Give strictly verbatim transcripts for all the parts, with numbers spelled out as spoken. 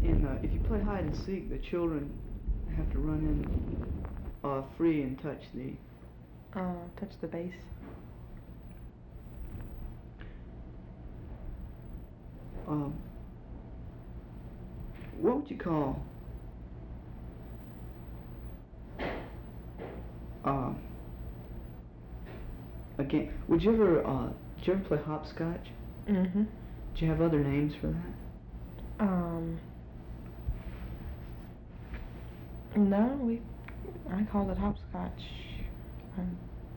in uh, if you play hide and seek, the children have to run in uh, free and touch the uh, touch the base. Um, what would you call uh, a game? Would you ever uh, did you ever play hopscotch? Mm-hmm. Do you have other names for that? Um. No, we. I called it hopscotch. Um,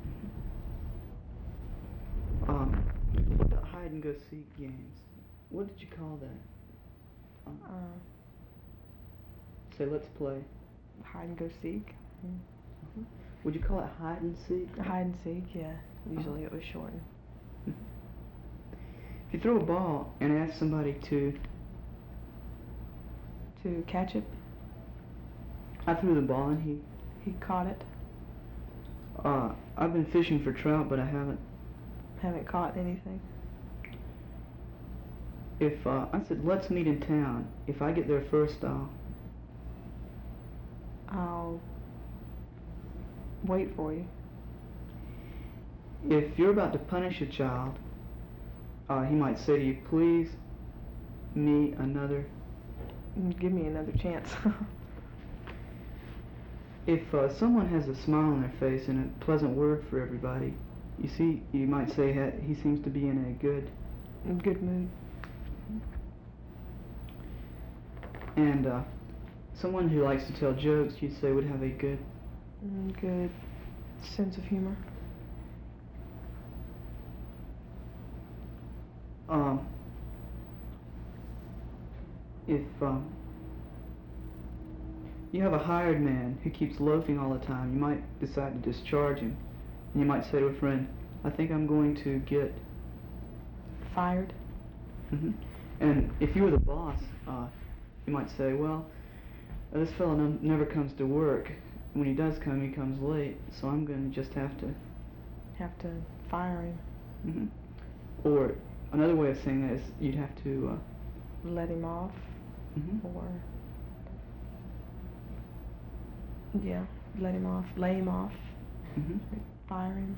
Um, what about hide and go seek games? What did you call that? Um, uh, say, let's play. hide and go seek. Mm. Uh-huh. Would you call it hide and seek? Hide and seek, yeah. Usually Uh-huh. it was shortened. If you throw a ball and ask somebody to To catch it, I threw the ball and he he caught it. uh I've been fishing for trout, but I haven't. Haven't caught anything. If uh, I said let's meet in town, if I get there first, I'll I'll wait for you. if you're about to punish a child, uh, he might say to you, please me another. Give me another chance. If uh, someone has a smile on their face and a pleasant word for everybody, you see, you might say ha he seems to be in a good In good mood. and uh, someone who likes to tell jokes, you'd say would have a good Mm, good sense of humor. um if um you have a hired man who keeps loafing all the time, you might decide to discharge him. And you might say to a friend, I think I'm going to get Fired. hmm And if you were the boss, uh, you might say, well, uh, this fellow n never comes to work. When he does come, he comes late, so I'm going to just have to... Have to fire him. hmm Or another way of saying that is you'd have to... Uh, Let him off. hmm Or... Yeah, let him off. Lay him off. hmm Fire him.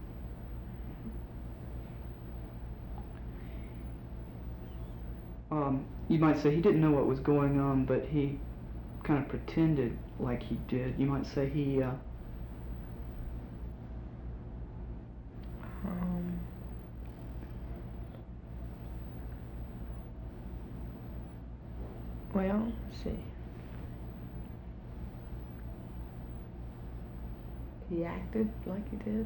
Um, you might say he didn't know what was going on, but he kind of pretended like he did. You might say he, uh... Um... Well, let's see. He acted like he did.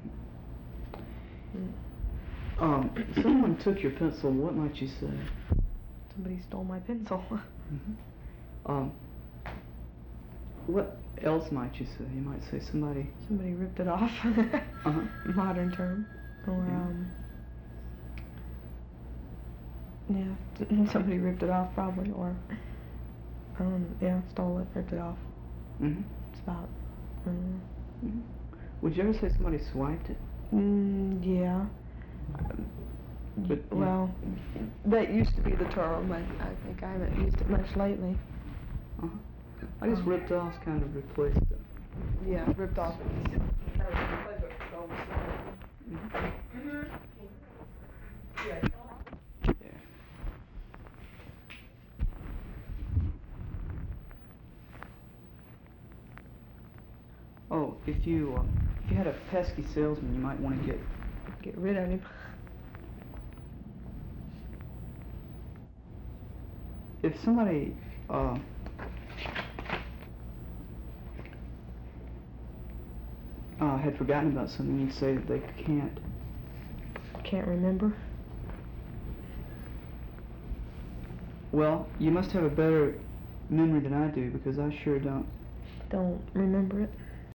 Mm. Um, if someone took your pencil, what might you say? Somebody stole my pencil. Mm-hmm. Um, what else might you say? You might say somebody... Somebody ripped it off. Uh-huh. Modern term. Or, Yeah. um... Yeah, somebody ripped it off probably, or... Um, yeah, stole it, ripped it off. Mm-hmm. It's about... Um, Mm-hmm. Would you ever say somebody swiped it? mm, yeah. But, yeah. Well, that used to be the term, but I think I haven't used it much lately. Uh-huh. I guess Um, ripped off's kind of replaced it. Yeah, ripped off. Mm-hmm. Yeah. Yeah. Oh, if you uh, if you had a pesky salesman, you might want to get Get rid of him. if somebody uh, uh, had forgotten about something, you'd say that they can't. Can't remember. Well, you must have a better memory than I do, because I sure don't. Don't remember it.